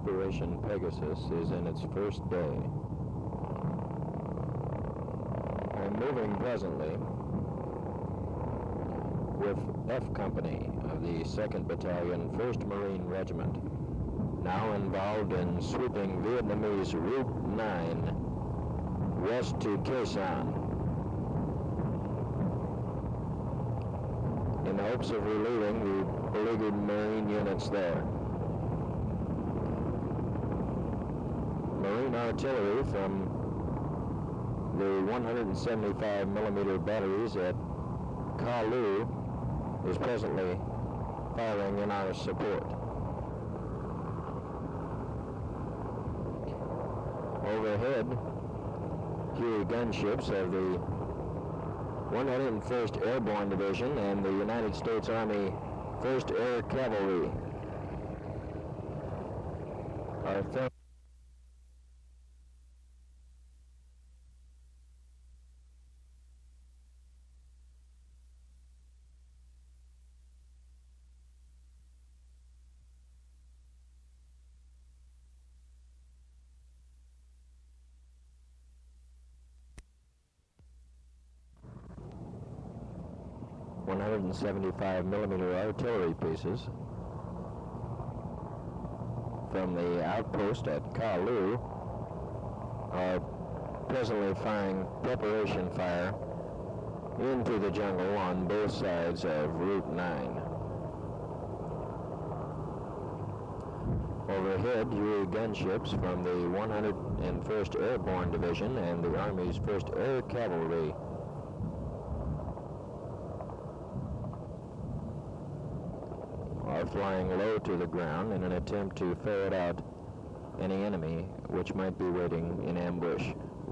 Operation Pegasus is in its first day. I'm moving presently with F Company of the 2nd Battalion, 1st Marine Regiment, now involved in sweeping Vietnamese Route 9 west to Khe Sanh, in hopes of relieving the beleaguered Marine units there. Marine artillery from the 175 millimeter batteries at Kha Lu is presently firing in our support. Overhead, Huey gunships of the 101st Airborne Division and the United States Army 1st Air Cavalry are filming. 175 millimeter artillery pieces from the outpost at Kha Lu are presently firing preparation fire into the jungle on both sides of Route 9. Overhead, Huey gunships from the 101st Airborne Division and the Army's 1st Air Cavalry are flying low to the ground in an attempt to ferret out any enemy which might be waiting in ambush.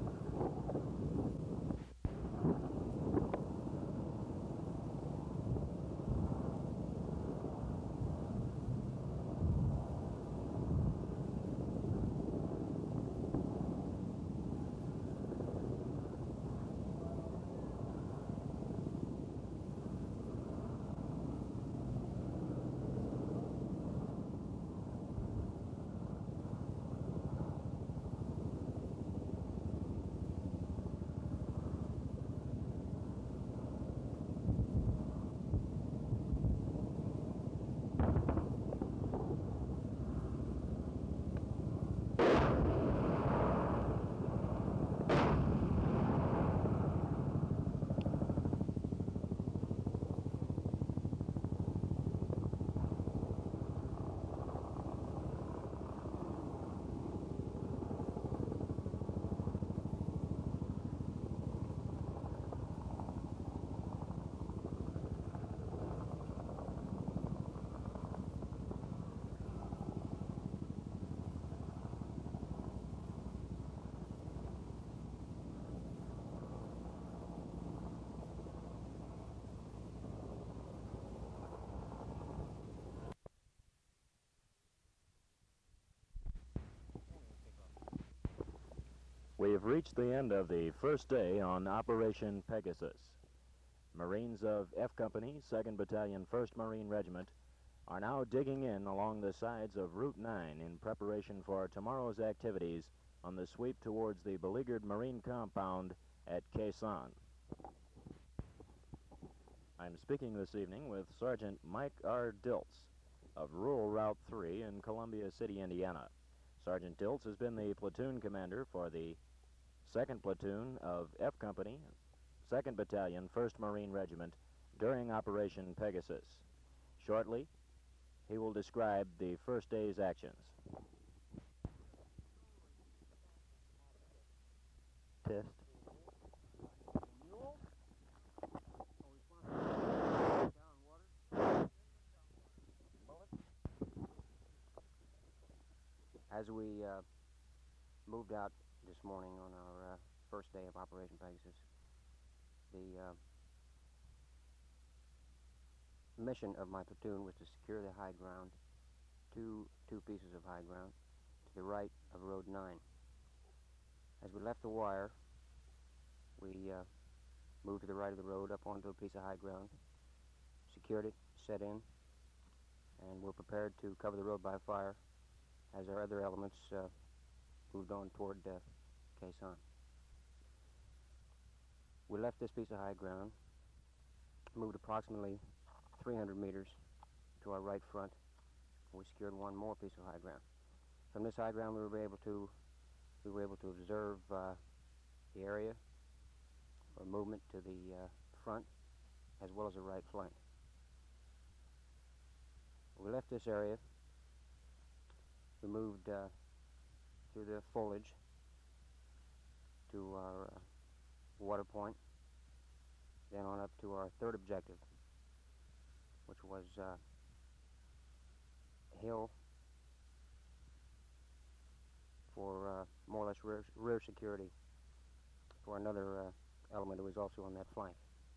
We have reached the end of the first day on Operation Pegasus. Marines of F Company, 2nd Battalion, 1st Marine Regiment are now digging in along the sides of Route 9 in preparation for tomorrow's activities on the sweep towards the beleaguered Marine compound at Khe Sanh. I'm speaking this evening with Sergeant Mike R. Dilts of Rural Route 3 in Columbia City, Indiana. Sergeant Dilts has been the platoon commander for the 2nd Platoon of F Company, 2nd Battalion, 1st Marine Regiment during Operation Pegasus. Shortly, he will describe the first day's actions. Test. As we moved out this morning on our first day of Operation Pegasus, the mission of my platoon was to secure the high ground, two pieces of high ground, to the right of Road 9. As we left the wire, we moved to the right of the road up onto a piece of high ground, secured it, set in, and were prepared to cover the road by fire as our other elements moved on toward Khe Sanh. We left this piece of high ground, moved approximately 300 meters to our right front, and we secured one more piece of high ground. From this high ground, we were able to observe the area or movement to the front as well as the right flank. We left this area. We moved through the foliage to our water point, then on up to our third objective, which was a hill for more or less rear security for another element who was also on that flank.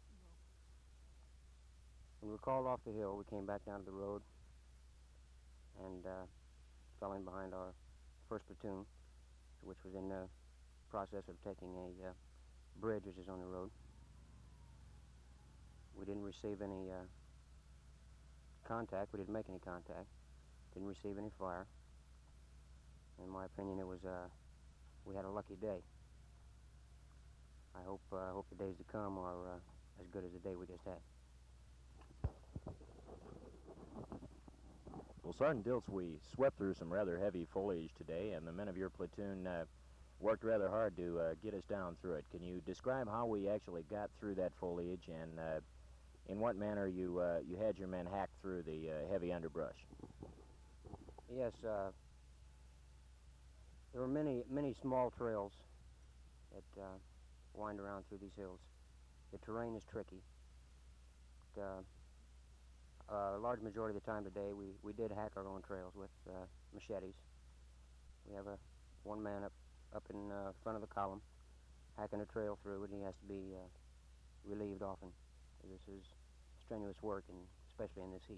When we called off the hill, we came back down to the road and fell in behind our first platoon, which was in the process of taking a bridge which is on the road. We didn't receive any contact. We didn't make any contact. Didn't receive any fire. In my opinion, it was we had a lucky day. I hope the days to come are as good as the day we just had. Well, Sergeant Dilts, we swept through some rather heavy foliage today, and the men of your platoon worked rather hard to get us down through it. Can you describe how we actually got through that foliage, and in what manner you had your men hack through the heavy underbrush? Yes, there were many small trails that wind around through these hills. The terrain is tricky. A large majority of the time today, we did hack our own trails with machetes. We have one man up in front of the column, hacking a trail through, and he has to be relieved often. This is strenuous work, and especially in this heat.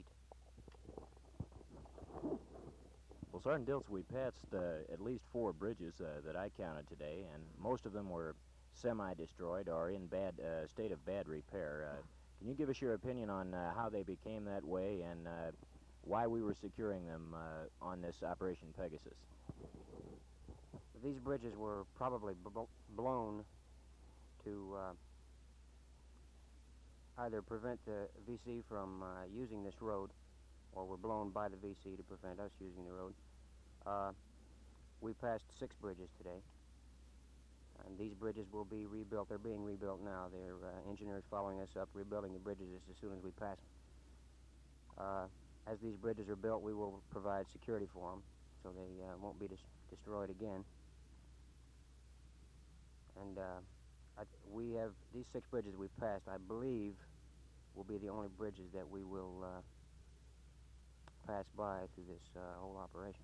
Well, Sergeant Dilts, we passed at least 4 bridges that I counted today, and most of them were semi-destroyed or in bad state of bad repair. Can you give us your opinion on how they became that way and why we were securing them on this Operation Pegasus? These bridges were probably blown to either prevent the VC from using this road, or were blown by the VC to prevent us using the road. We passed 6 bridges today, and these bridges will be rebuilt. They're being rebuilt now. They're engineers following us up, rebuilding the bridges as soon as we pass them. As these bridges are built, we will provide security for them, so they won't be destroyed again. And we have these 6 bridges we passed, I believe, will be the only bridges that we will pass by through this whole operation.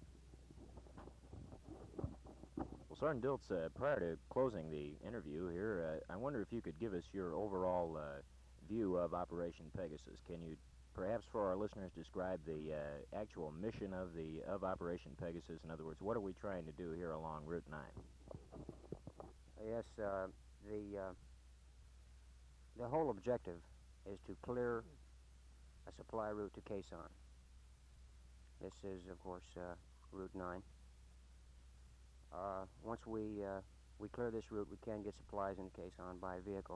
Well, Sergeant Dilts, prior to closing the interview here, I wonder if you could give us your overall view of Operation Pegasus. Can you perhaps for our listeners describe the actual mission of Operation Pegasus? In other words, what are we trying to do here along Route 9? Yes, the whole objective is to clear a supply route to Khe Sanh. This is, of course, Route 9. Once we clear this route, we can get supplies into Khe Sanh by vehicle.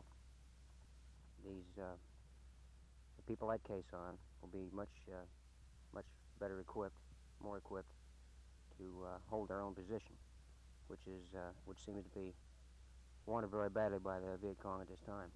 The people at Khe Sanh will be much better equipped, more equipped to hold their own position, which seems to be wanted very badly by the Viet Cong at this time.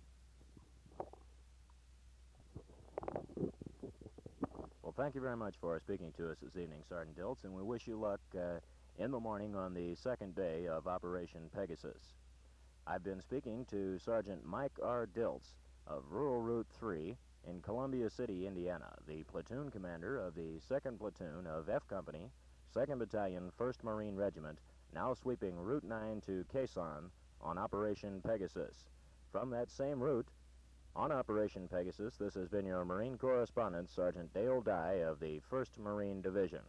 Well, thank you very much for speaking to us this evening, Sergeant Dilts, and we wish you luck in the morning on the second day of Operation Pegasus. I've been speaking to Sergeant Mike R. Dilts of Rural Route 3 in Columbia City, Indiana, the platoon commander of the 2nd Platoon of F Company, 2nd Battalion, 1st Marine Regiment, now sweeping Route 9 to Khe Sanh on Operation Pegasus. From that same route, on Operation Pegasus, this has been your Marine correspondent, Sergeant Dale Dye of the 1st Marine Division.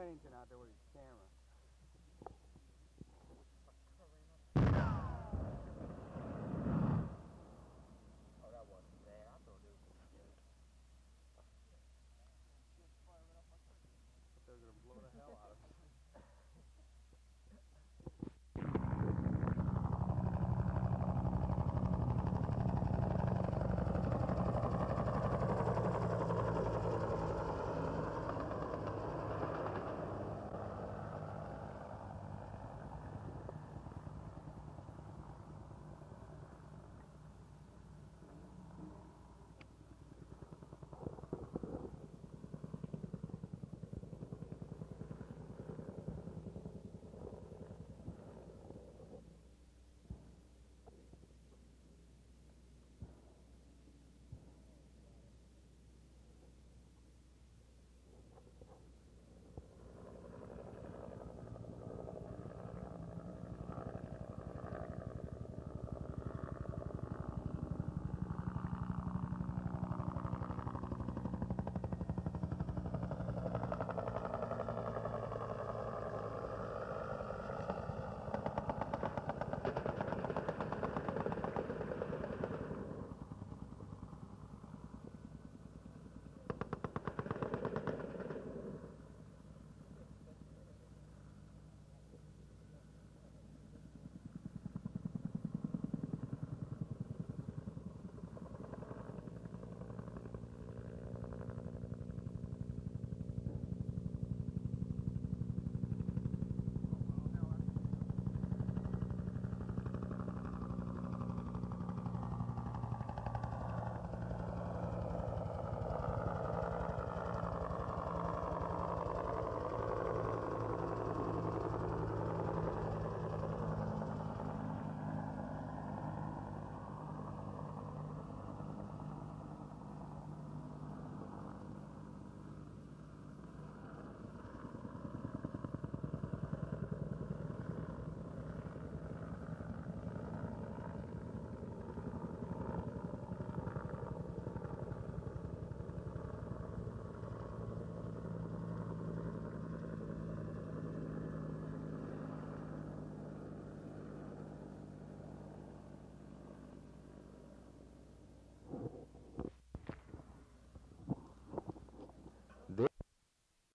Bennington out there with his camera.